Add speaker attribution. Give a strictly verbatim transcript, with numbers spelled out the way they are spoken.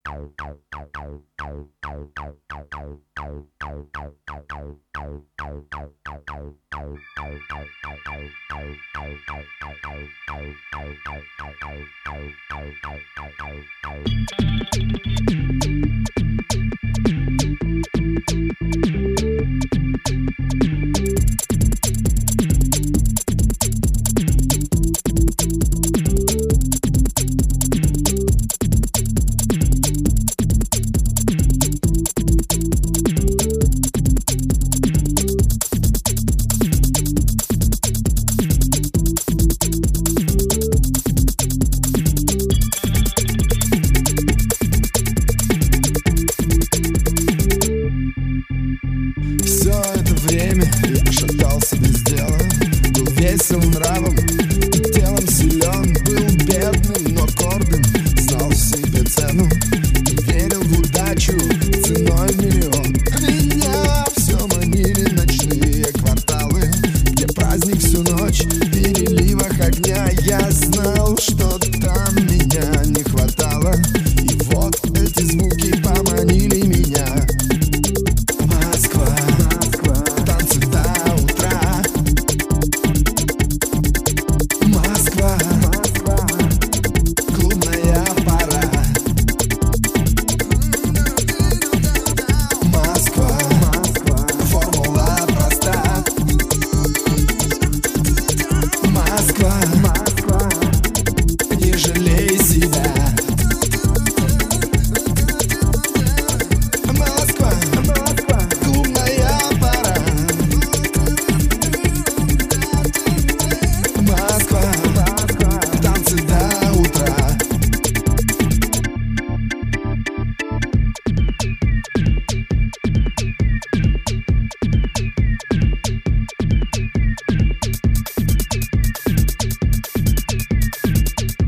Speaker 1: Все это время я шатался без дела, был весел нравом и телом силен, был бедным, но гордым, знал в себе цену и верил в удачу.